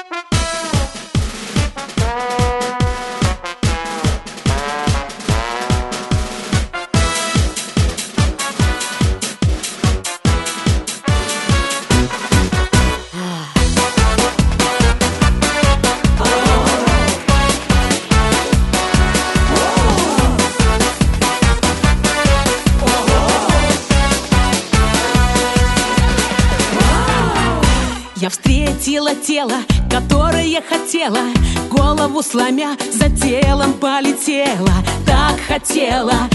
Я встретила тело, которое хотела, голову сломя, за телом полетела. Так хотела,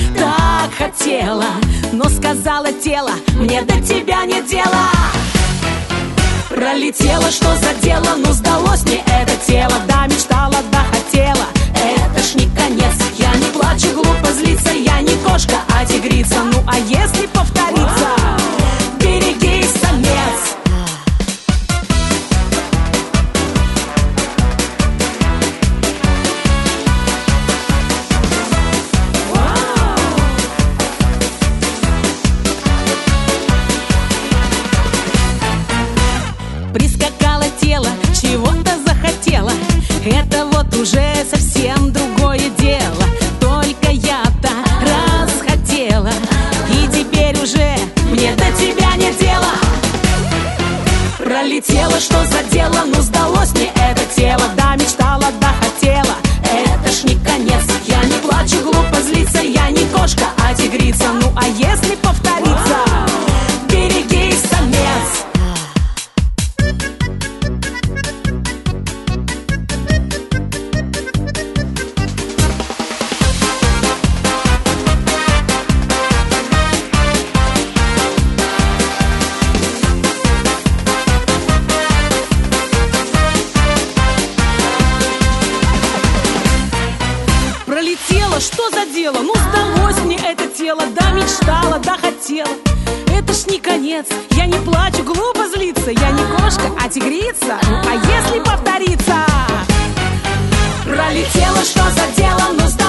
но сказала тело, мне до тебя нет дела. Пролетела, что за дело, ну сдалось мне это тело. Да, мечтала, да, хотела, это ж не конец. Я не плачу, глупо злиться, я не кошка, а тигрица. Ну а если повторится, берегись, самец. Прискакало тело, чего-то захотела. Это вот уже совсем другое дело. Только я-то расхотела, и теперь уже мне до тебя нет дела. Пролетела, что за дело, ну сдалось мне это тело. Да, мечтала, да, хотела, это ж не конец. Я не плачу, глупо злиться, я не кошка, а тигрица. Ну а если повторится, берегись, самец. Пролетела, что за дело? Ну сдалось мне это тело. Да, мечтала, да, хотела, это ж не конец. Я не плачу, глупо злиться, я не кошка, а тигрица. Ну а если повторится? Пролетела, что за дело? Ну